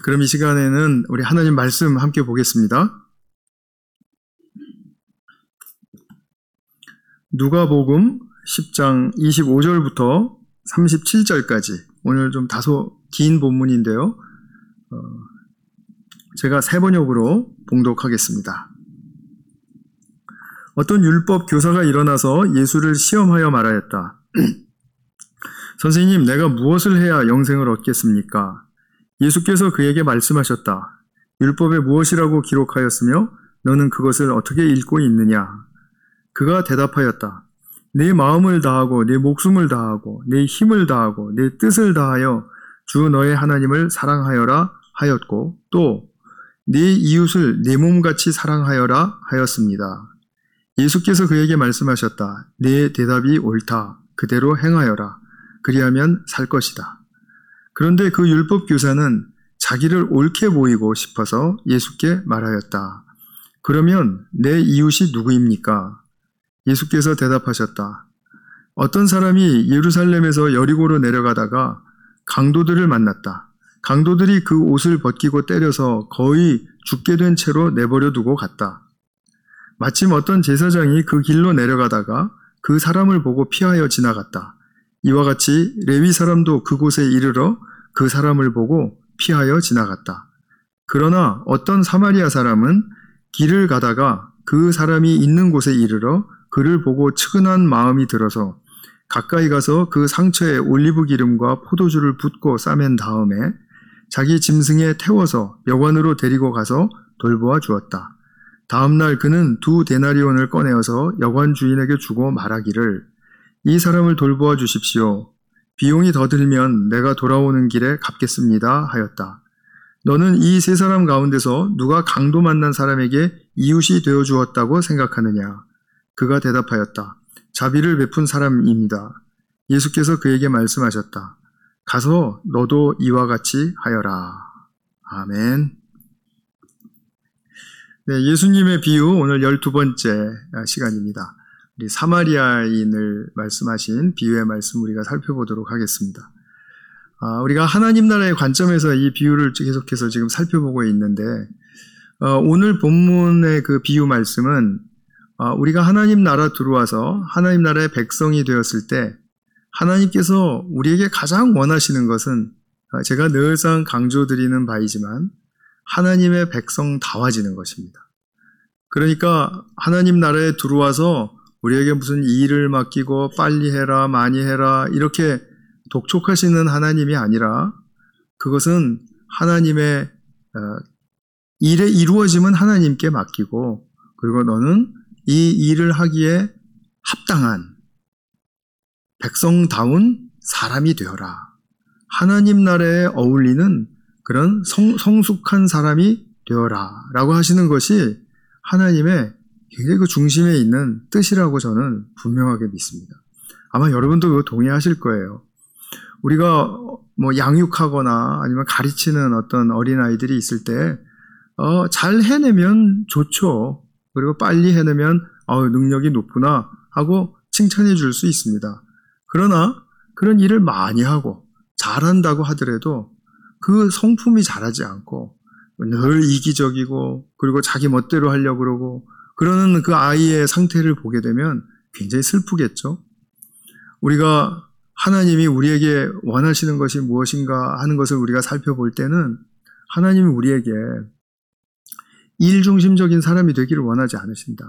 그럼 이 시간에는 우리 하나님 말씀 함께 보겠습니다. 누가복음 10장 25절부터 37절까지 오늘 좀 다소 긴 본문인데요. 제가 세 번역으로 봉독하겠습니다. 어떤 율법 교사가 일어나서 예수를 시험하여 말하였다. 선생님, 내가 무엇을 해야 영생을 얻겠습니까? 예수께서 그에게 말씀하셨다. 율법에 무엇이라고 기록하였으며 너는 그것을 어떻게 읽고 있느냐? 그가 대답하였다. 내 마음을 다하고 내 목숨을 다하고 내 힘을 다하고 내 뜻을 다하여 주 너의 하나님을 사랑하여라 하였고 또 내 이웃을 내 몸같이 사랑하여라 하였습니다. 예수께서 그에게 말씀하셨다. 내 대답이 옳다. 그대로 행하여라. 그리하면 살 것이다. 그런데 그 율법 교사는 자기를 옳게 보이고 싶어서 예수께 말하였다. 그러면 내 이웃이 누구입니까? 예수께서 대답하셨다. 어떤 사람이 예루살렘에서 여리고로 내려가다가 강도들을 만났다. 강도들이 그 옷을 벗기고 때려서 거의 죽게 된 채로 내버려 두고 갔다. 마침 어떤 제사장이 그 길로 내려가다가 그 사람을 보고 피하여 지나갔다. 이와 같이 레위 사람도 그곳에 이르러 그 사람을 보고 피하여 지나갔다. 그러나 어떤 사마리아 사람은 길을 가다가 그 사람이 있는 곳에 이르러 그를 보고 측은한 마음이 들어서 가까이 가서 그 상처에 올리브 기름과 포도주를 붓고 싸맨 다음에 자기 짐승에 태워서 여관으로 데리고 가서 돌보아 주었다. 다음날 그는 2데나리온을 꺼내어서 여관 주인에게 주고 말하기를 이 사람을 돌보아 주십시오. 비용이 더 들면 내가 돌아오는 길에 갚겠습니다 하였다. 너는 이 세 사람 가운데서 누가 강도 만난 사람에게 이웃이 되어 주었다고 생각하느냐? 그가 대답하였다. 자비를 베푼 사람입니다. 예수께서 그에게 말씀하셨다. 가서 너도 이와 같이 하여라. 아멘. 네, 예수님의 비유 오늘 12번째 시간입니다. 우리 사마리아인을 말씀하신 비유의 말씀 우리가 살펴보도록 하겠습니다. 우리가 하나님 나라의 관점에서 이 비유를 계속해서 지금 살펴보고 있는데 오늘 본문의 그 비유 말씀은 우리가 하나님 나라 들어와서 하나님 나라의 백성이 되었을 때 하나님께서 우리에게 가장 원하시는 것은 제가 늘상 강조드리는 바이지만 하나님의 백성다워지는 것입니다. 그러니까 하나님 나라에 들어와서 우리에게 무슨 일을 맡기고 빨리 해라 많이 해라 이렇게 독촉하시는 하나님이 아니라 그것은 하나님의 일의 이루어짐은 하나님께 맡기고 그리고 너는 이 일을 하기에 합당한 백성다운 사람이 되어라. 하나님 나라에 어울리는 그런 성숙한 사람이 되어라 라고 하시는 것이 하나님의 굉장히 그 중심에 있는 뜻이라고 저는 분명하게 믿습니다. 아마 여러분도 그거 동의하실 거예요. 우리가 뭐 양육하거나 아니면 가르치는 어떤 어린아이들이 있을 때 잘 해내면 좋죠. 그리고 빨리 해내면 능력이 높구나 하고 칭찬해 줄 수 있습니다. 그러나 그런 일을 많이 하고 잘한다고 하더라도 그 성품이 자라지 않고 늘 이기적이고 그리고 자기 멋대로 하려고 그러고 그러는 그 아이의 상태를 보게 되면 굉장히 슬프겠죠. 우리가 하나님이 우리에게 원하시는 것이 무엇인가 하는 것을 우리가 살펴볼 때는 하나님이 우리에게 일중심적인 사람이 되기를 원하지 않으신다.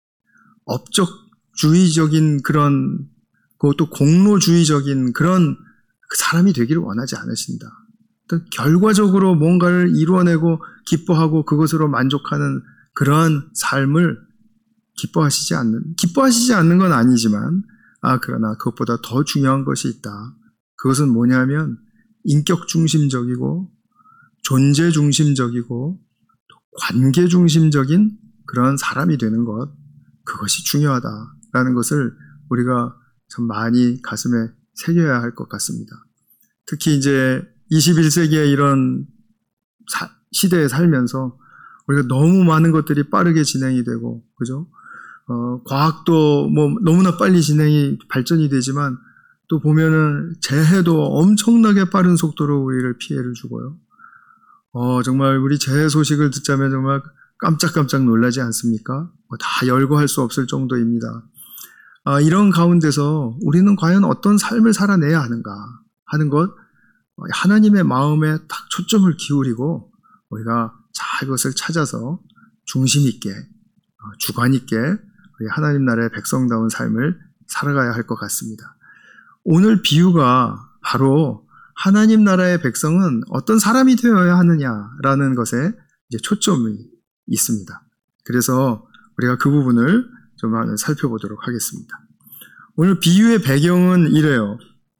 업적주의적인 그런 그것도 공로주의적인 그런 사람이 되기를 원하지 않으신다. 결과적으로 뭔가를 이루어내고 기뻐하고 그것으로 만족하는 그러한 삶을 기뻐하시지 않는 건 아니지만 그러나 그것보다 더 중요한 것이 있다. 그것은 뭐냐면 인격 중심적이고 존재 중심적이고 관계 중심적인 그런 사람이 되는 것, 그것이 중요하다라는 것을 우리가 참 많이 가슴에 새겨야 할 것 같습니다. 특히 이제 21세기의 이런 시대에 살면서 우리가 너무 많은 것들이 빠르게 진행이 되고, 그죠? 과학도 뭐 너무나 빨리 발전이 되지만 또 보면은 재해도 엄청나게 빠른 속도로 우리를 피해를 주고요. 정말 우리 재해 소식을 듣자면 정말 깜짝깜짝 놀라지 않습니까? 다 열거할 수 없을 정도입니다. 이런 가운데서 우리는 과연 어떤 삶을 살아내야 하는가 하는 것, 하나님의 마음에 딱 초점을 기울이고 우리가 잘 그것을 찾아서 중심 있게, 주관 있게 우리 하나님 나라의 백성다운 삶을 살아가야 할 것 같습니다. 오늘 비유가 바로 하나님 나라의 백성은 어떤 사람이 되어야 하느냐라는 것에 이제 초점이 있습니다. 그래서 우리가 그 부분을 좀 살펴보도록 하겠습니다. 오늘 비유의 배경은 이래요.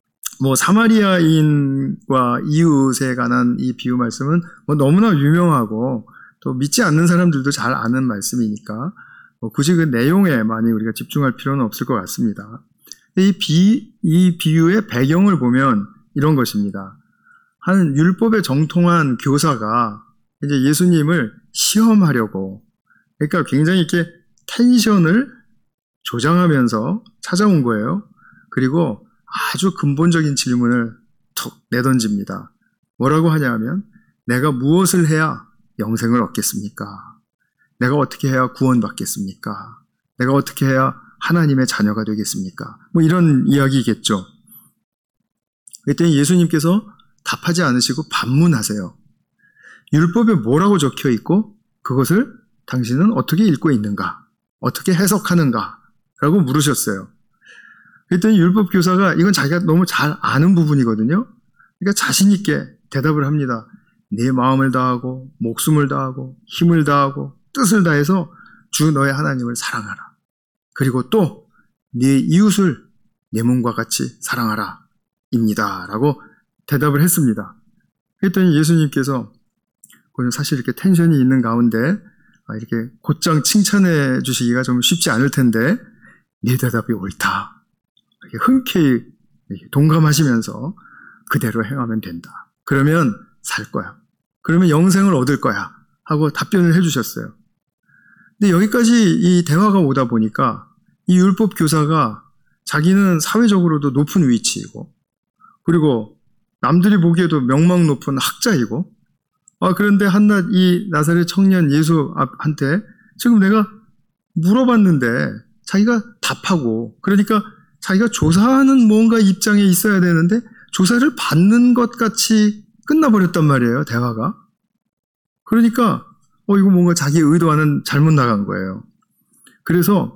사마리아인과 이웃에 관한 이 비유 말씀은 너무나 유명하고 또 믿지 않는 사람들도 잘 아는 말씀이니까 굳이 그 내용에 많이 우리가 집중할 필요는 없을 것 같습니다. 이 비유의 배경을 보면 이런 것입니다. 한 율법에 정통한 교사가 이제 예수님을 시험하려고, 그러니까 굉장히 이렇게 텐션을 조장하면서 찾아온 거예요. 그리고 아주 근본적인 질문을 툭 내던집니다. 뭐라고 하냐면, 내가 무엇을 해야 영생을 얻겠습니까? 내가 어떻게 해야 구원받겠습니까? 내가 어떻게 해야 하나님의 자녀가 되겠습니까? 이런 이야기겠죠. 그랬더니 예수님께서 답하지 않으시고 반문하세요. 율법에 뭐라고 적혀 있고 그것을 당신은 어떻게 읽고 있는가? 어떻게 해석하는가? 라고 물으셨어요. 그랬더니 율법 교사가 이건 자기가 너무 잘 아는 부분이거든요. 그러니까 자신 있게 대답을 합니다. 내 마음을 다하고 목숨을 다하고 힘을 다하고 뜻을 다해서 주 너의 하나님을 사랑하라. 그리고 또 네 이웃을 내 몸과 같이 사랑하라. 입니다. 라고 대답을 했습니다. 그랬더니 예수님께서 사실 이렇게 텐션이 있는 가운데 이렇게 곧장 칭찬해 주시기가 좀 쉽지 않을 텐데 네 대답이 옳다. 이렇게 흔쾌히 동감하시면서 그대로 행하면 된다. 그러면 살 거야. 그러면 영생을 얻을 거야. 하고 답변을 해주셨어요. 근데 여기까지 이 대화가 오다 보니까 이 율법 교사가 자기는 사회적으로도 높은 위치이고 그리고 남들이 보기에도 명망 높은 학자이고 그런데 한낱 이 나사렛 청년 예수한테 지금 내가 물어봤는데 자기가 답하고 그러니까 자기가 조사하는 뭔가 입장에 있어야 되는데 조사를 받는 것 같이 끝나버렸단 말이에요. 대화가. 그러니까 이거 뭔가 자기 의도와는 잘못 나간 거예요. 그래서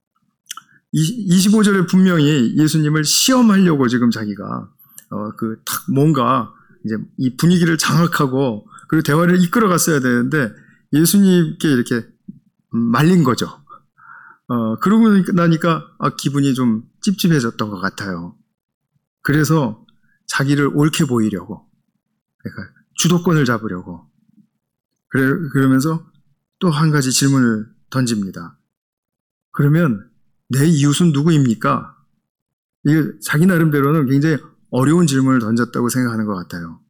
25절에 분명히 예수님을 시험하려고 지금 자기가 딱 뭔가 이제 이 분위기를 장악하고 그리고 대화를 이끌어 갔어야 되는데 예수님께 이렇게 말린 거죠. 그러고 나니까 기분이 좀 찝찝해졌던 것 같아요. 그래서 자기를 옳게 보이려고, 그러니까 주도권을 잡으려고 그러면서 또 한 가지 질문을 던집니다. 그러면 내 이웃은 누구입니까? 이게 자기 나름대로는 굉장히 어려운 질문을 던졌다고 생각하는 것 같아요.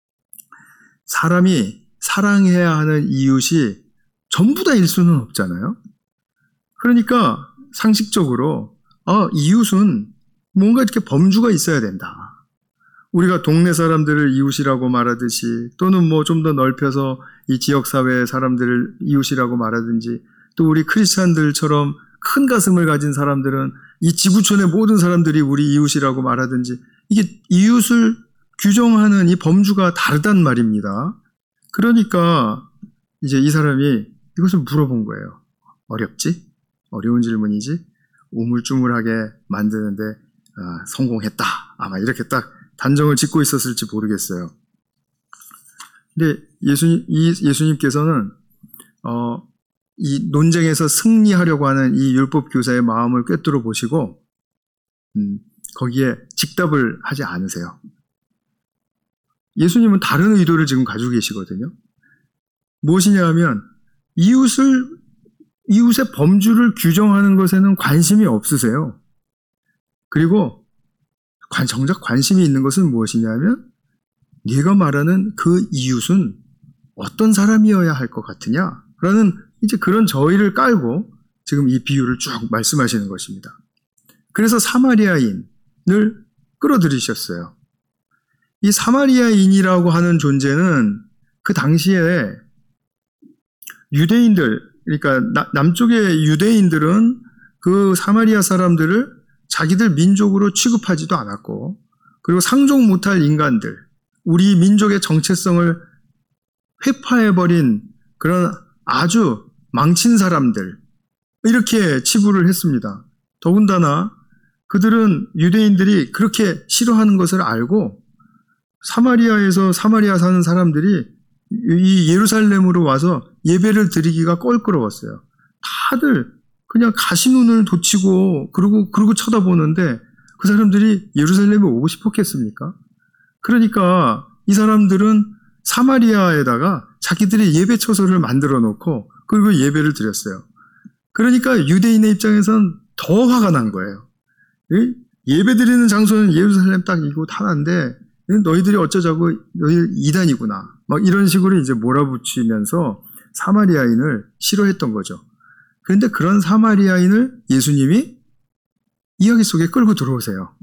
사람이 사랑해야 하는 이웃이 전부 다일 수는 없잖아요. 그러니까 상식적으로 이웃은 뭔가 이렇게 범주가 있어야 된다. 우리가 동네 사람들을 이웃이라고 말하듯이 또는 좀 더 넓혀서 이 지역사회의 사람들을 이웃이라고 말하든지 또 우리 크리스찬들처럼 큰 가슴을 가진 사람들은 이 지구촌의 모든 사람들이 우리 이웃이라고 말하든지 이게 이웃을 규정하는 이 범주가 다르단 말입니다. 그러니까 이제 이 사람이 이것을 물어본 거예요. 어렵지? 어려운 질문이지? 우물쭈물하게 만드는데 성공했다. 아마 이렇게 딱 단정을 짓고 있었을지 모르겠어요. 근데 예수님께서는 이 논쟁에서 승리하려고 하는 이 율법 교사의 마음을 꿰뚫어 보시고 거기에 직답을 하지 않으세요. 예수님은 다른 의도를 지금 가지고 계시거든요. 무엇이냐 하면 이웃의 범주를 규정하는 것에는 관심이 없으세요. 그리고 정작 관심이 있는 것은 무엇이냐면 네가 말하는 그 이웃은 어떤 사람이어야 할 것 같으냐? 라는 이제 그런 저의를 깔고 지금 이 비유를 쭉 말씀하시는 것입니다. 그래서 사마리아인을 끌어들이셨어요. 이 사마리아인이라고 하는 존재는 그 당시에 유대인들, 그러니까 남쪽의 유대인들은 그 사마리아 사람들을 자기들 민족으로 취급하지도 않았고, 그리고 상종 못할 인간들, 우리 민족의 정체성을 회파해버린 그런 아주 망친 사람들, 이렇게 치부를 했습니다. 더군다나 그들은 유대인들이 그렇게 싫어하는 것을 알고 사마리아에서 사마리아 사는 사람들이 이 예루살렘으로 와서 예배를 드리기가 껄끄러웠어요. 다들 그냥 가시눈을 돋치고 그러고 쳐다보는데 그 사람들이 예루살렘에 오고 싶었겠습니까? 그러니까 이 사람들은 사마리아에다가 자기들의 예배 처소를 만들어 놓고 그리고 예배를 드렸어요. 그러니까 유대인의 입장에선 더 화가 난 거예요. 예배 드리는 장소는 예루살렘 딱 이곳 하나인데 너희들이 어쩌자고 너희 이단이구나. 막 이런 식으로 이제 몰아붙이면서 사마리아인을 싫어했던 거죠. 그런데 그런 사마리아인을 예수님이 이야기 속에 끌고 들어오세요.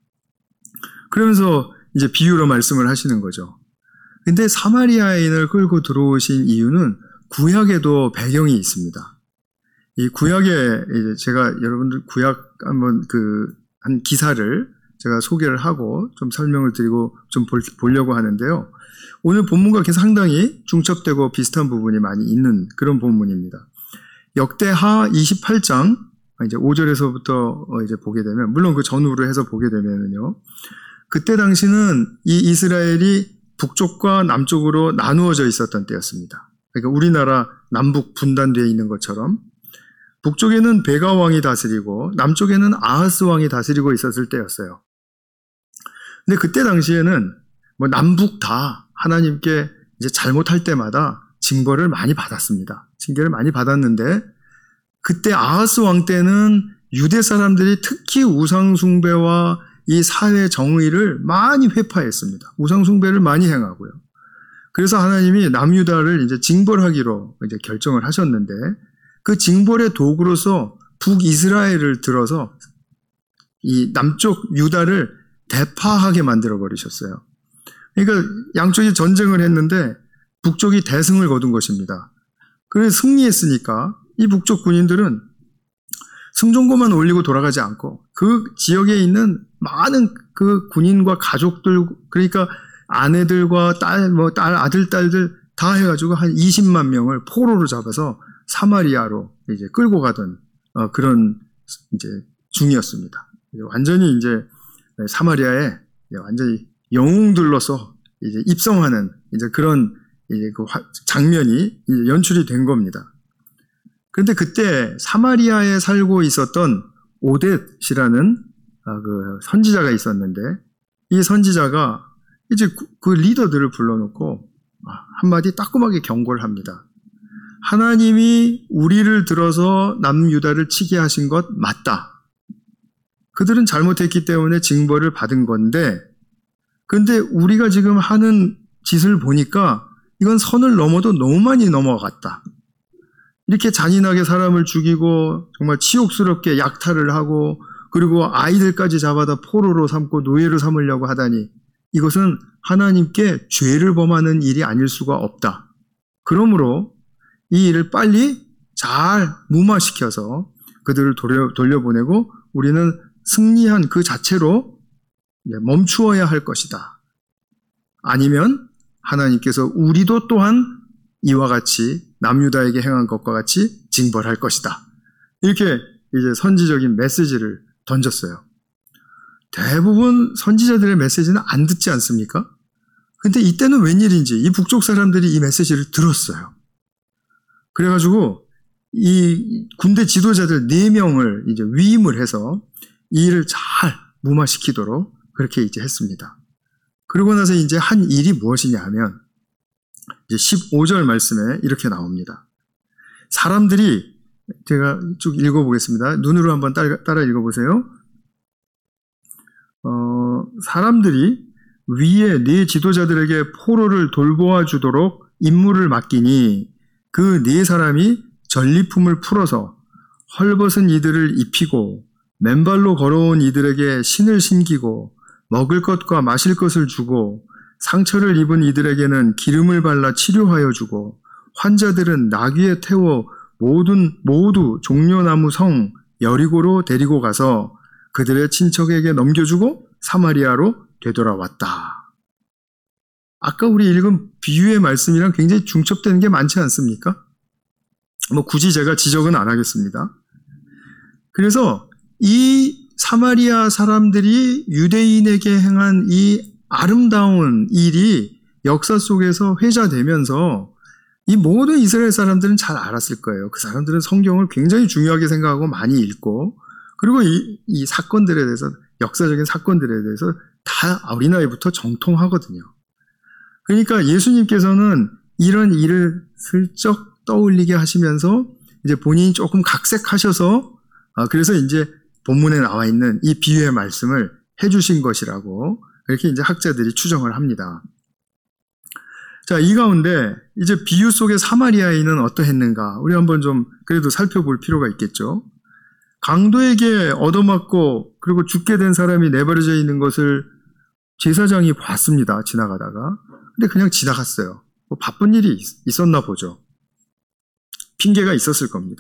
그러면서 이제 비유로 말씀을 하시는 거죠. 근데 사마리아인을 끌고 들어오신 이유는 구약에도 배경이 있습니다. 이 구약에 이제 제가 여러분들 구약 한번 한 기사를 제가 소개를 하고 좀 설명을 드리고 좀 보려고 하는데요. 오늘 본문과 상당히 중첩되고 비슷한 부분이 많이 있는 그런 본문입니다. 역대하 28장 이제 5절에서부터 이제 보게 되면, 물론 그 전후로 해서 보게 되면은요. 그때 당시는 이 이스라엘이 북쪽과 남쪽으로 나누어져 있었던 때였습니다. 그러니까 우리나라 남북 분단되어 있는 것처럼 북쪽에는 베가 왕이 다스리고 남쪽에는 아하스 왕이 다스리고 있었을 때였어요. 근데 그때 당시에는 뭐 남북 다 하나님께 이제 잘못할 때마다 징벌을 많이 받았습니다. 징계를 많이 받았는데 그때 아하스 왕 때는 유대 사람들이 특히 우상 숭배와 이 사회 정의를 많이 회파했습니다. 우상 숭배를 많이 행하고요. 그래서 하나님이 남유다를 이제 징벌하기로 이제 결정을 하셨는데 그 징벌의 도구로서 북이스라엘을 들어서 이 남쪽 유다를 대파하게 만들어 버리셨어요. 그러니까 양쪽이 전쟁을 했는데 북쪽이 대승을 거둔 것입니다. 그래서 승리했으니까 이 북쪽 군인들은 승종고만 올리고 돌아가지 않고 그 지역에 있는 많은 그 군인과 가족들, 그러니까 아내들과 딸, 아들, 딸들 다 해가지고 한 20만 명을 포로로 잡아서 사마리아로 이제 끌고 가던 그런 이제 중이었습니다. 완전히 이제 사마리아에 완전히 영웅들로서 이제 입성하는 이제 그런 이제 그 장면이 이제 연출이 된 겁니다. 그런데 그때 사마리아에 살고 있었던 오뎃이라는 그 선지자가 있었는데 이 선지자가 이제 그 리더들을 불러놓고 한마디 따끔하게 경고를 합니다. 하나님이 우리를 들어서 남유다를 치게 하신 것 맞다. 그들은 잘못했기 때문에 징벌을 받은 건데, 근데 우리가 지금 하는 짓을 보니까 이건 선을 넘어도 너무 많이 넘어갔다. 이렇게 잔인하게 사람을 죽이고 정말 치욕스럽게 약탈을 하고 그리고 아이들까지 잡아다 포로로 삼고 노예로 삼으려고 하다니 이것은 하나님께 죄를 범하는 일이 아닐 수가 없다. 그러므로 이 일을 빨리 잘 무마시켜서 그들을 돌려보내고 우리는 승리한 그 자체로 멈추어야 할 것이다. 아니면 하나님께서 우리도 또한 이와 같이 남유다에게 행한 것과 같이 징벌할 것이다. 이렇게 이제 선지적인 메시지를 던졌어요. 대부분 선지자들의 메시지는 안 듣지 않습니까? 근데 이때는 웬일인지 이 북쪽 사람들이 이 메시지를 들었어요. 그래가지고 이 군대 지도자들 4명을 이제 위임을 해서 이 일을 잘 무마시키도록 그렇게 이제 했습니다. 그러고 나서 이제 한 일이 무엇이냐 하면 이제 15절 말씀에 이렇게 나옵니다. 사람들이, 제가 쭉 읽어보겠습니다. 눈으로 한번 따라 읽어보세요. 사람들이 위에 네 지도자들에게 포로를 돌보아 주도록 임무를 맡기니 그 네 사람이 전리품을 풀어서 헐벗은 이들을 입히고 맨발로 걸어온 이들에게 신을 신기고 먹을 것과 마실 것을 주고 상처를 입은 이들에게는 기름을 발라 치료하여 주고 환자들은 나귀에 태워 모두 종려나무 성 여리고로 데리고 가서 그들의 친척에게 넘겨주고 사마리아로 되돌아왔다. 아까 우리 읽은 비유의 말씀이랑 굉장히 중첩되는 게 많지 않습니까? 굳이 제가 지적은 안 하겠습니다. 그래서 이 사마리아 사람들이 유대인에게 행한 이 아름다운 일이 역사 속에서 회자되면서 이 모든 이스라엘 사람들은 잘 알았을 거예요. 그 사람들은 성경을 굉장히 중요하게 생각하고 많이 읽고, 그리고 이 사건들에 대해서, 역사적인 사건들에 대해서 다 어린아이부터 정통하거든요. 그러니까 예수님께서는 이런 일을 슬쩍 떠올리게 하시면서 이제 본인이 조금 각색하셔서 그래서 이제 본문에 나와 있는 이 비유의 말씀을 해주신 것이라고 이렇게 이제 학자들이 추정을 합니다. 자, 이 가운데 이제 비유 속의 사마리아인은 어떠했는가? 우리 한번 좀 그래도 살펴볼 필요가 있겠죠. 강도에게 얻어맞고 그리고 죽게 된 사람이 내버려져 있는 것을 제사장이 봤습니다. 지나가다가. 근데 그냥 지나갔어요. 바쁜 일이 있었나 보죠. 핑계가 있었을 겁니다.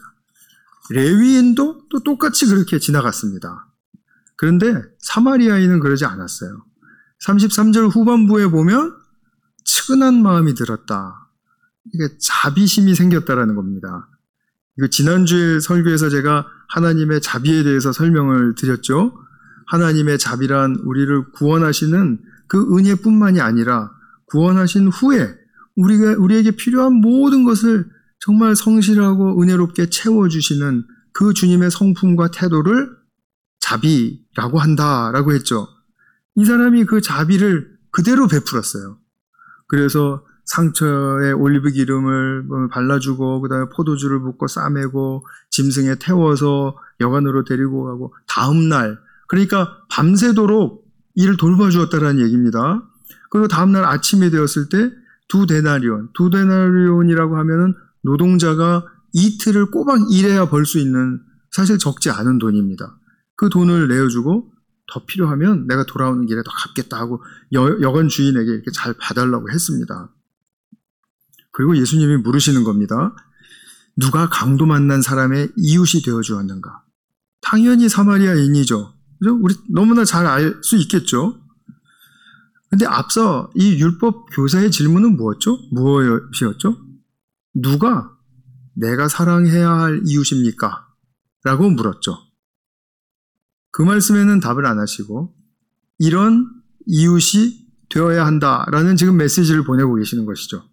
레위인도 또 똑같이 그렇게 지나갔습니다. 그런데 사마리아인은 그러지 않았어요. 33절 후반부에 보면 측은한 마음이 들었다. 이게 자비심이 생겼다라는 겁니다. 이거 지난주에 설교에서 제가 하나님의 자비에 대해서 설명을 드렸죠. 하나님의 자비란 우리를 구원하시는 그 은혜뿐만이 아니라 구원하신 후에 우리에게 필요한 모든 것을 정말 성실하고 은혜롭게 채워주시는 그 주님의 성품과 태도를 자비라고 한다라고 했죠. 이 사람이 그 자비를 그대로 베풀었어요. 그래서 상처에 올리브 기름을 발라주고 그 다음에 포도주를 붓고 싸매고 짐승에 태워서 여관으로 데리고 가고 다음날, 그러니까 밤새도록 일을 돌봐주었다라는 얘기입니다. 그리고 다음날 아침이 되었을 때 두 데나리온이라고 하면은 노동자가 이틀을 꼬박 일해야 벌 수 있는 사실 적지 않은 돈입니다. 그 돈을 내어주고 더 필요하면 내가 돌아오는 길에 더 갚겠다 하고 여관 주인에게 이렇게 잘 봐달라고 했습니다. 그리고 예수님이 물으시는 겁니다. 누가 강도 만난 사람의 이웃이 되어 주었는가? 당연히 사마리아인이죠. 그죠? 우리 너무나 잘 알 수 있겠죠. 근데 앞서 이 율법 교사의 질문은 무엇이었죠? 누가 내가 사랑해야 할 이웃입니까? 라고 물었죠. 그 말씀에는 답을 안 하시고 이런 이웃이 되어야 한다라는 지금 메시지를 보내고 계시는 것이죠.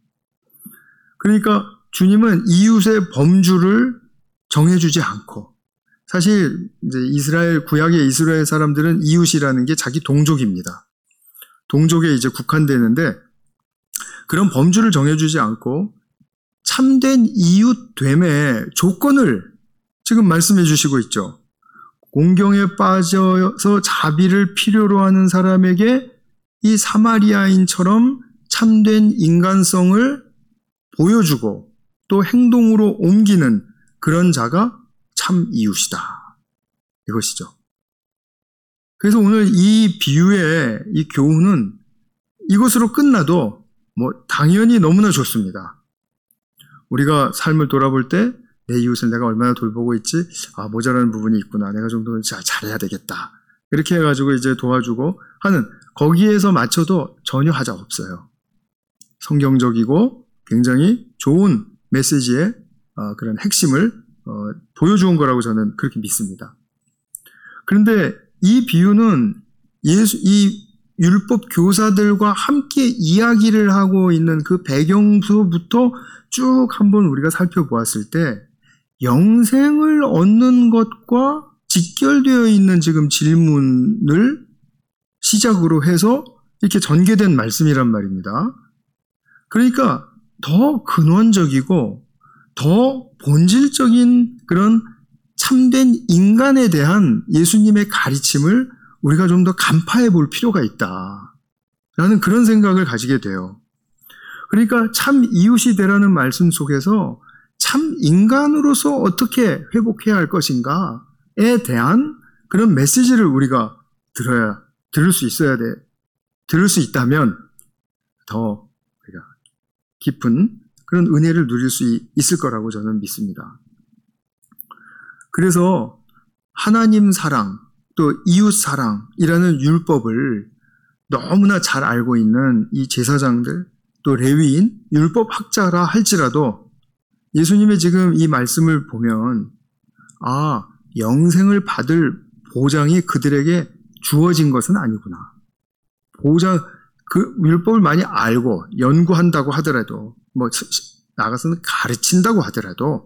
그러니까 주님은 이웃의 범주를 정해주지 않고, 사실 이제 구약의 이스라엘 사람들은 이웃이라는 게 자기 동족입니다. 동족에 이제 국한되는데 그런 범주를 정해주지 않고 참된 이웃됨의 조건을 지금 말씀해 주시고 있죠. 공경에 빠져서 자비를 필요로 하는 사람에게 이 사마리아인처럼 참된 인간성을 보여주고 또 행동으로 옮기는 그런 자가 참 이웃이다. 이것이죠. 그래서 오늘 이 비유의 이 교훈은 이것으로 끝나도 당연히 너무나 좋습니다. 우리가 삶을 돌아볼 때 내 이웃을 내가 얼마나 돌보고 있지? 모자라는 부분이 있구나. 내가 좀 더 잘해야 되겠다. 이렇게 해가지고 이제 도와주고 하는, 거기에서 맞춰도 전혀 하자 없어요. 성경적이고 굉장히 좋은 메시지의 그런 핵심을 보여주은 거라고 저는 그렇게 믿습니다. 그런데 이 비유는 이 율법 교사들과 함께 이야기를 하고 있는 그 배경서부터 쭉 한번 우리가 살펴보았을 때 영생을 얻는 것과 직결되어 있는 지금 질문을 시작으로 해서 이렇게 전개된 말씀이란 말입니다. 그러니까 더 근원적이고 더 본질적인 그런 참된 인간에 대한 예수님의 가르침을 우리가 좀 더 간파해 볼 필요가 있다라는 그런 생각을 가지게 돼요. 그러니까 참 이웃이 되라는 말씀 속에서 참 인간으로서 어떻게 회복해야 할 것인가에 대한 그런 메시지를 우리가 들을 수 있다면 더 우리가 깊은 그런 은혜를 누릴 수 있을 거라고 저는 믿습니다. 그래서 하나님 사랑, 또 이웃 사랑이라는 율법을 너무나 잘 알고 있는 이 제사장들, 또 레위인, 율법 학자라 할지라도 예수님의 지금 이 말씀을 보면 영생을 받을 보장이 그들에게 주어진 것은 아니구나. 그 율법을 많이 알고 연구한다고 하더라도 나가서는 가르친다고 하더라도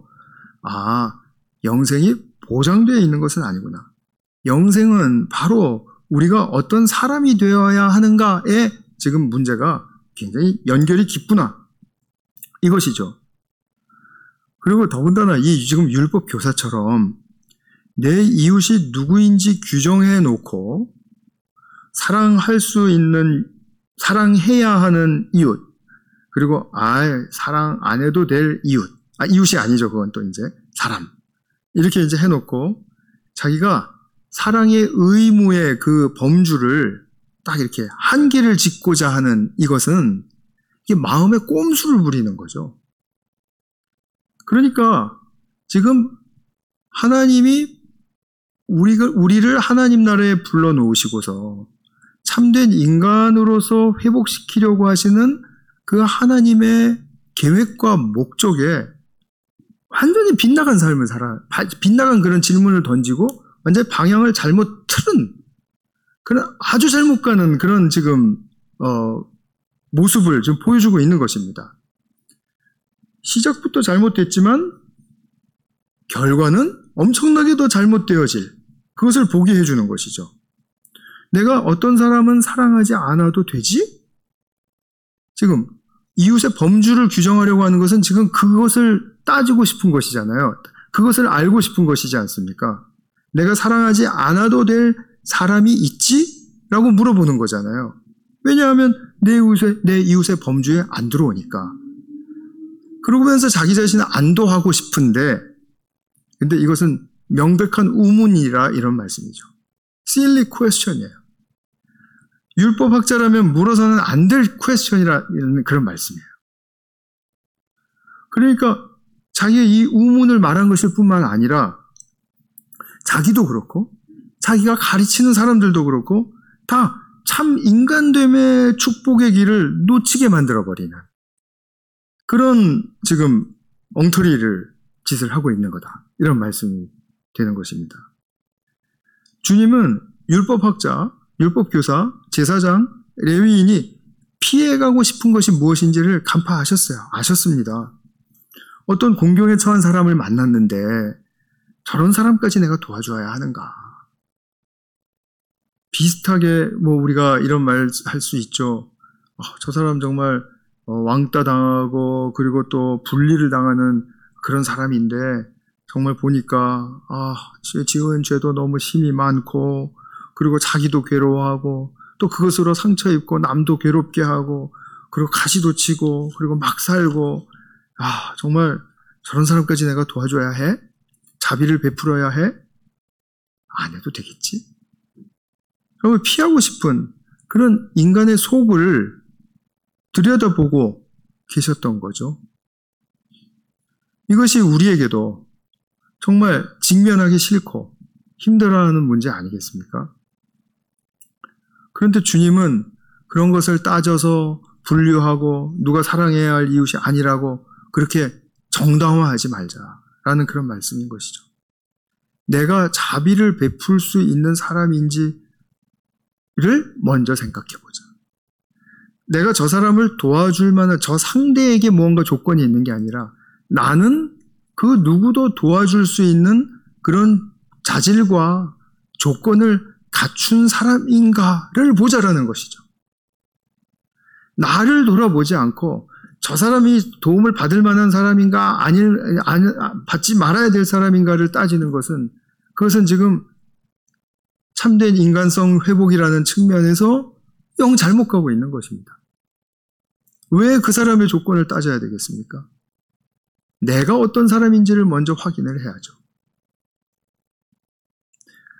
영생이 보장되어 있는 것은 아니구나. 영생은 바로 우리가 어떤 사람이 되어야 하는가에 지금 문제가 굉장히 연결이 깊구나. 이것이죠. 그리고 더군다나 이 지금 율법 교사처럼 내 이웃이 누구인지 규정해 놓고 사랑해야 하는 이웃, 그리고 사랑 안 해도 될 이웃, 이웃이 아니죠. 그건 또 이제 사람. 이렇게 이제 해놓고 자기가 사랑의 의무의 그 범주를 딱 이렇게 한계를 짓고자 하는 이것은 이게 마음에 꼼수를 부리는 거죠. 그러니까 지금 하나님이 우리를 하나님 나라에 불러놓으시고서 참된 인간으로서 회복시키려고 하시는 그 하나님의 계획과 목적에 완전히 빗나간 삶을 빗나간 그런 질문을 던지고 완전히 방향을 잘못 틀은 그런 아주 잘못 가는 그런 지금 모습을 지금 보여주고 있는 것입니다. 시작부터 잘못됐지만 결과는 엄청나게도 잘못되어질 그것을 보게 해주는 것이죠. 내가 어떤 사람은 사랑하지 않아도 되지? 지금 이웃의 범주를 규정하려고 하는 것은 지금 그것을 따지고 싶은 것이잖아요. 그것을 알고 싶은 것이지 않습니까? 내가 사랑하지 않아도 될 사람이 있지? 라고 물어보는 거잖아요. 왜냐하면 내 이웃의 범주에 안 들어오니까. 그러면서 자기 자신을 안도하고 싶은데, 근데 이것은 명백한 우문이라 이런 말씀이죠. silly question이에요. 율법학자라면 물어서는 안 될 퀘스천이라는 그런 말씀이에요. 그러니까 자기의 이 우문을 말한 것일 뿐만 아니라 자기도 그렇고 자기가 가르치는 사람들도 그렇고 다 참 인간됨의 축복의 길을 놓치게 만들어버리는 그런 지금 짓을 하고 있는 거다. 이런 말씀이 되는 것입니다. 주님은 율법학자, 율법교사, 제사장, 레위인이 피해가고 싶은 것이 무엇인지를 간파하셨어요. 아셨습니다. 어떤 공경에 처한 사람을 만났는데 저런 사람까지 내가 도와줘야 하는가. 비슷하게 우리가 이런 말 할 수 있죠. 저 사람 정말 왕따 당하고 그리고 또 분리를 당하는 그런 사람인데 정말 보니까 지은 죄도 너무 힘이 많고 그리고 자기도 괴로워하고 또 그것으로 상처 입고 남도 괴롭게 하고 그리고 가시도 치고 그리고 막 살고 정말 저런 사람까지 내가 도와줘야 해? 자비를 베풀어야 해? 안 해도 되겠지? 정말 피하고 싶은 그런 인간의 속을 들여다보고 계셨던 거죠. 이것이 우리에게도 정말 직면하기 싫고 힘들어하는 문제 아니겠습니까? 그런데 주님은 그런 것을 따져서 분류하고 누가 사랑해야 할 이웃이 아니라고 그렇게 정당화하지 말자라는 그런 말씀인 것이죠. 내가 자비를 베풀 수 있는 사람인지를 먼저 생각해보자. 내가 저 사람을 도와줄 만한 저 상대에게 무언가 조건이 있는 게 아니라 나는 그 누구도 도와줄 수 있는 그런 자질과 조건을 갖춘 사람인가를 보자라는 것이죠. 나를 돌아보지 않고 저 사람이 도움을 받을 만한 사람인가 받지 말아야 될 사람인가를 따지는 것은 그것은 지금 참된 인간성 회복이라는 측면에서 영 잘못 가고 있는 것입니다. 왜 그 사람의 조건을 따져야 되겠습니까? 내가 어떤 사람인지를 먼저 확인을 해야죠.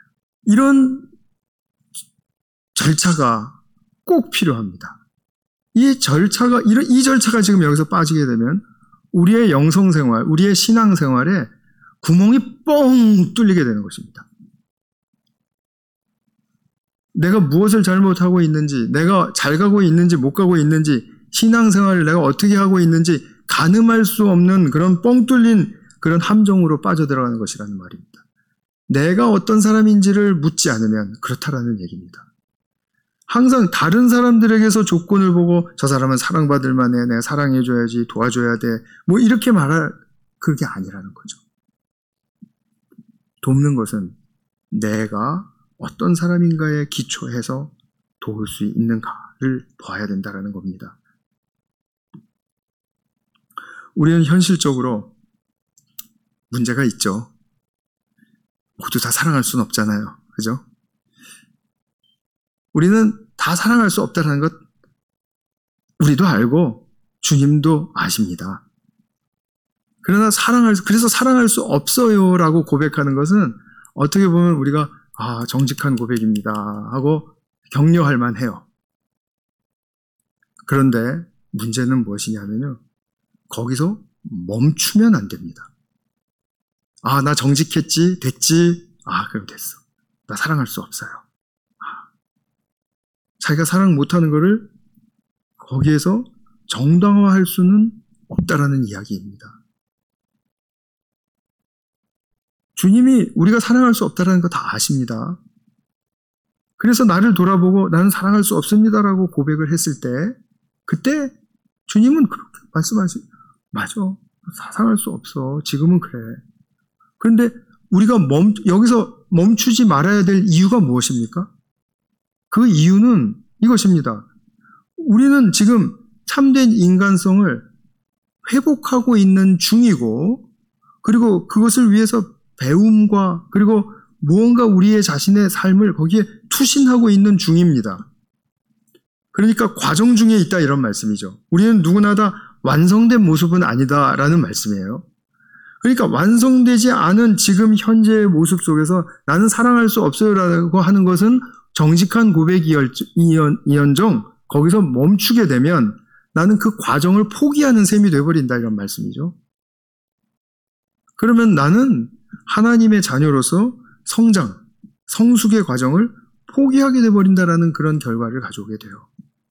이런 절차가 꼭 필요합니다. 이 절차가 지금 여기서 빠지게 되면 우리의 영성생활, 우리의 신앙생활에 구멍이 뻥 뚫리게 되는 것입니다. 내가 무엇을 잘못하고 있는지, 내가 잘 가고 있는지 못 가고 있는지, 신앙생활을 내가 어떻게 하고 있는지 가늠할 수 없는 그런 뻥 뚫린 그런 함정으로 빠져들어가는 것이라는 말입니다. 내가 어떤 사람인지를 묻지 않으면 그렇다라는 얘기입니다. 항상 다른 사람들에게서 조건을 보고 저 사람은 사랑받을 만해, 내가 사랑해줘야지, 도와줘야 돼, 뭐 이렇게 말할 그게 아니라는 거죠. 돕는 것은 내가 어떤 사람인가에 기초해서 도울 수 있는가를 봐야 된다는 겁니다. 우리는 현실적으로 문제가 있죠. 모두 다 사랑할 수는 없잖아요. 그죠? 우리는 다 사랑할 수 없다는 것 우리도 알고 주님도 아십니다. 그러나 그래서 사랑할 수 없어요라고 고백하는 것은 어떻게 보면 우리가 정직한 고백입니다 하고 격려할 만해요. 그런데 문제는 무엇이냐면요. 거기서 멈추면 안 됩니다. 나 정직했지, 됐지, 그럼 됐어. 나 사랑할 수 없어요. 자기가 사랑 못하는 거를 거기에서 정당화할 수는 없다라는 이야기입니다. 주님이 우리가 사랑할 수 없다는 거 다 아십니다. 그래서 나를 돌아보고 나는 사랑할 수 없습니다라고 고백을 했을 때 그때 주님은 그렇게 말씀하시 맞아. 사랑할 수 없어. 지금은 그래. 그런데 우리가 여기서 멈추지 말아야 될 이유가 무엇입니까? 그 이유는 이것입니다. 우리는 지금 참된 인간성을 회복하고 있는 중이고 그리고 그것을 위해서 배움과 그리고 무언가 우리의 자신의 삶을 거기에 투신하고 있는 중입니다. 그러니까 과정 중에 있다 이런 말씀이죠. 우리는 누구나 다 완성된 모습은 아니다라는 말씀이에요. 그러니까 완성되지 않은 지금 현재의 모습 속에서 나는 사랑할 수 없어요라고 하는 것은 정직한 고백이언정 거기서 멈추게 되면 나는 그 과정을 포기하는 셈이 되어버린다 이런 말씀이죠. 그러면 나는 하나님의 자녀로서 성장, 성숙의 과정을 포기하게 되어버린다라는 그런 결과를 가져오게 돼요.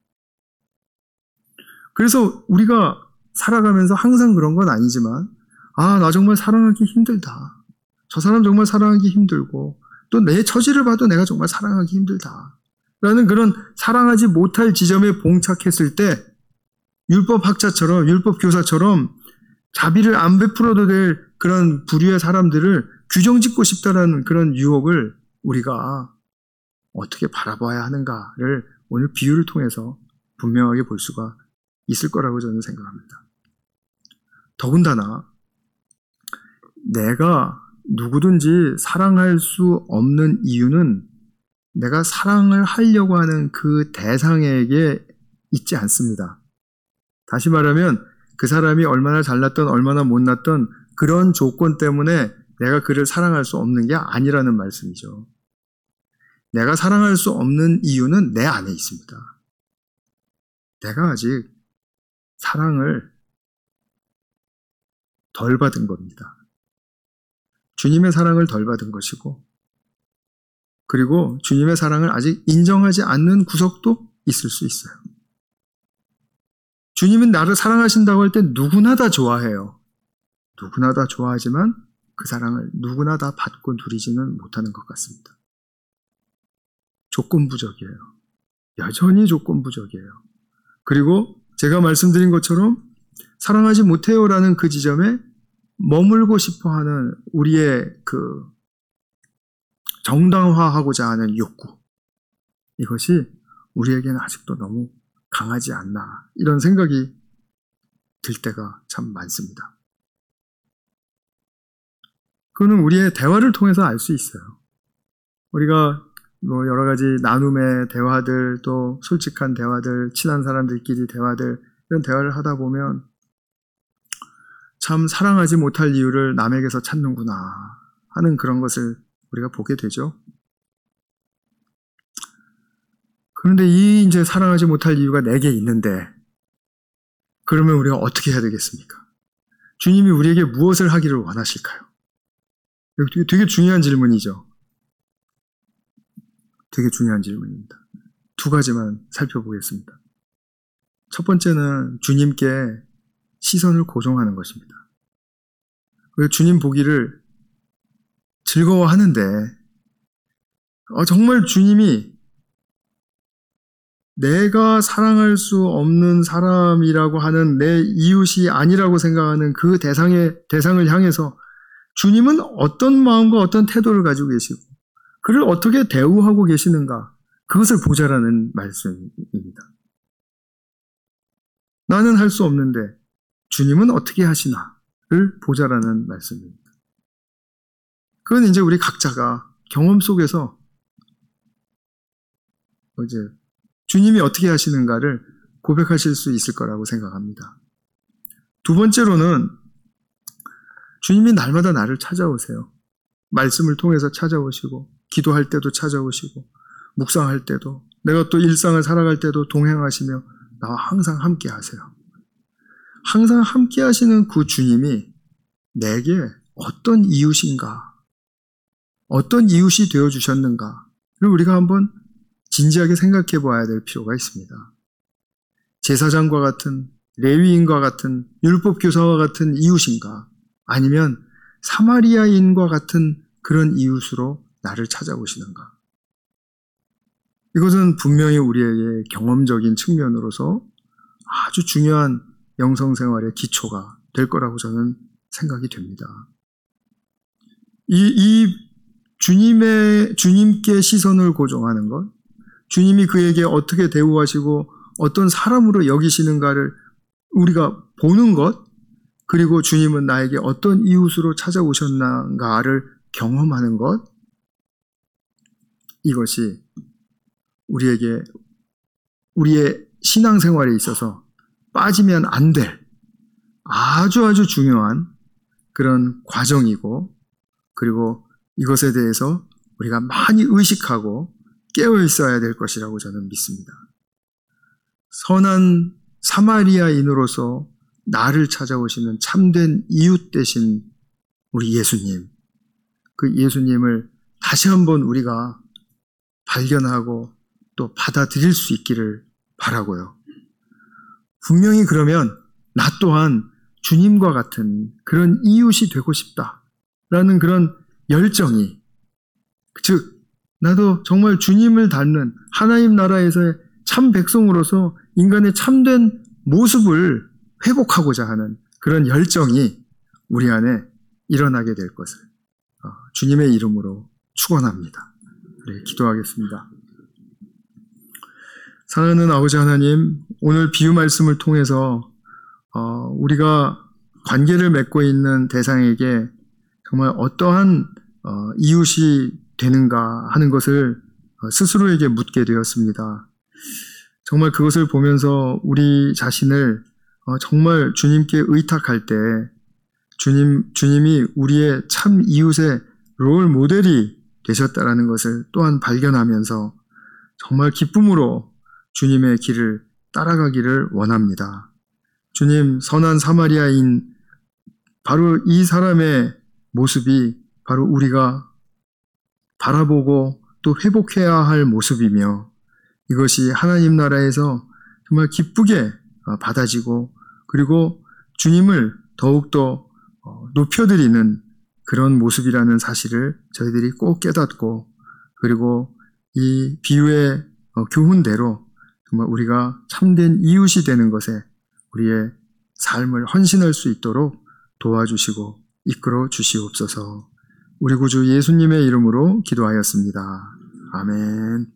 그래서 우리가 살아가면서 항상 그런 건 아니지만 나 정말 사랑하기 힘들다. 저 사람 정말 사랑하기 힘들고 또 내 처지를 봐도 내가 정말 사랑하기 힘들다. 라는 그런 사랑하지 못할 지점에 봉착했을 때 율법학자처럼 율법교사처럼 자비를 안 베풀어도 될 그런 부류의 사람들을 규정짓고 싶다라는 그런 유혹을 우리가 어떻게 바라봐야 하는가를 오늘 비유를 통해서 분명하게 볼 수가 있을 거라고 저는 생각합니다. 더군다나 내가 누구든지 사랑할 수 없는 이유는 내가 사랑을 하려고 하는 그 대상에게 있지 않습니다. 다시 말하면 그 사람이 얼마나 잘났던 얼마나 못났던 그런 조건 때문에 내가 그를 사랑할 수 없는 게 아니라는 말씀이죠. 내가 사랑할 수 없는 이유는 내 안에 있습니다. 내가 아직 사랑을 덜 받은 겁니다. 주님의 사랑을 덜 받은 것이고 그리고 주님의 사랑을 아직 인정하지 않는 구석도 있을 수 있어요. 주님은 나를 사랑하신다고 할 때 누구나 다 좋아해요. 누구나 다 좋아하지만 그 사랑을 누구나 다 받고 누리지는 못하는 것 같습니다. 조건부적이에요. 여전히 조건부적이에요. 그리고 제가 말씀드린 것처럼 사랑하지 못해요라는 그 지점에 머물고 싶어하는 우리의 그 정당화하고자 하는 욕구, 이것이 우리에게는 아직도 너무 강하지 않나 이런 생각이 들 때가 참 많습니다. 그거는 우리의 대화를 통해서 알 수 있어요. 우리가 뭐 여러 가지 나눔의 대화들, 또 솔직한 대화들, 친한 사람들끼리 대화들, 이런 대화를 하다 보면 참 사랑하지 못할 이유를 남에게서 찾는구나 하는 그런 것을 우리가 보게 되죠. 그런데 이제 사랑하지 못할 이유가 내게 있는데 그러면 우리가 어떻게 해야 되겠습니까? 주님이 우리에게 무엇을 하기를 원하실까요? 되게 중요한 질문이죠. 되게 중요한 질문입니다. 두 가지만 살펴보겠습니다. 첫 번째는 주님께 시선을 고정하는 것입니다. 주님 보기를 즐거워하는데 정말 주님이 내가 사랑할 수 없는 사람이라고 하는 내 이웃이 아니라고 생각하는 그 대상을 향해서 주님은 어떤 마음과 어떤 태도를 가지고 계시고 그를 어떻게 대우하고 계시는가, 그것을 보자라는 말씀입니다. 나는 할 수 없는데 주님은 어떻게 하시나를 보자라는 말씀입니다. 그건 이제 우리 각자가 경험 속에서 이제 주님이 어떻게 하시는가를 고백하실 수 있을 거라고 생각합니다. 두 번째로는 주님이 날마다 나를 찾아오세요. 말씀을 통해서 찾아오시고, 기도할 때도 찾아오시고, 묵상할 때도, 내가 또 일상을 살아갈 때도 동행하시며 나와 항상 함께 하세요. 항상 함께 하시는 그 주님이 내게 어떤 이웃인가, 어떤 이웃이 되어주셨는가를 우리가 한번 진지하게 생각해 보아야 될 필요가 있습니다. 제사장과 같은, 레위인과 같은, 율법교사와 같은 이웃인가, 아니면 사마리아인과 같은 그런 이웃으로 나를 찾아오시는가. 이것은 분명히 우리에게 경험적인 측면으로서 아주 중요한 영성생활의 기초가 될 거라고 저는 생각이 됩니다. 이 주님께 시선을 고정하는 것, 주님이 그에게 어떻게 대우하시고 어떤 사람으로 여기시는가를 우리가 보는 것, 그리고 주님은 나에게 어떤 이웃으로 찾아오셨는가를 경험하는 것, 이것이 우리의 신앙생활에 있어서 빠지면 안 될 아주 중요한 그런 과정이고, 그리고 이것에 대해서 우리가 많이 의식하고 깨어 있어야 될 것이라고 저는 믿습니다. 선한 사마리아인으로서 나를 찾아오시는 참된 이웃 되신 우리 예수님, 그 예수님을 다시 한번 우리가 발견하고 또 받아들일 수 있기를 바라고요. 분명히 그러면 나 또한 주님과 같은 그런 이웃이 되고 싶다라는 그런 열정이, 즉 나도 정말 주님을 닮는 하나님 나라에서의 참 백성으로서 인간의 참된 모습을 회복하고자 하는 그런 열정이 우리 안에 일어나게 될 것을 주님의 이름으로 축원합니다. 네, 기도하겠습니다. 사랑하는 아버지 하나님, 오늘 비유 말씀을 통해서 우리가 관계를 맺고 있는 대상에게 정말 어떠한 이웃이 되는가 하는 것을 스스로에게 묻게 되었습니다. 정말 그것을 보면서 우리 자신을 정말 주님께 의탁할 때 주님이 우리의 참 이웃의 롤 모델이 되셨다라는 것을 또한 발견하면서 정말 기쁨으로 주님의 길을 따라가기를 원합니다. 주님, 선한 사마리아인 바로 이 사람의 모습이 바로 우리가 바라보고 또 회복해야 할 모습이며, 이것이 하나님 나라에서 정말 기쁘게 받아지고, 그리고 주님을 더욱더 높여드리는 그런 모습이라는 사실을 저희들이 꼭 깨닫고, 그리고 이 비유의 교훈대로 정말 우리가 참된 이웃이 되는 것에 우리의 삶을 헌신할 수 있도록 도와주시고 이끌어 주시옵소서. 우리 구주 예수님의 이름으로 기도하였습니다. 아멘.